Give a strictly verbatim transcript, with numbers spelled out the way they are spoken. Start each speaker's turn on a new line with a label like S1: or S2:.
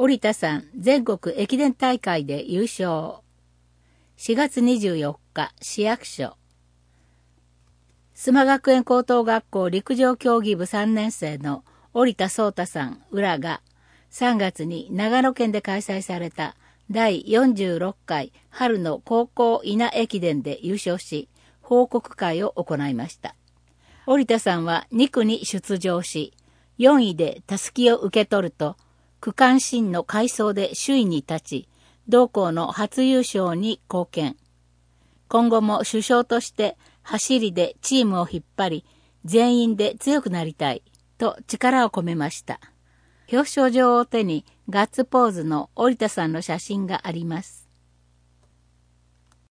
S1: 織田さん全国駅伝大会で優勝。しがつにじゅうよっか、市役所。須磨学園高等学校陸上競技部さんねん生の織田壮太さん、浦がさんがつに長野県で開催されただいよんじゅうろっかい春の高校稲駅伝で優勝し、報告会を行いました。織田さんはにくに出場し、よんいでたすきを受け取ると、区間新の快走で首位に立ち、同校の初優勝に貢献。今後も主将として走りでチームを引っ張り、全員で強くなりたいと力を込めました。表彰状を手にガッツポーズの織田さんの写真があります。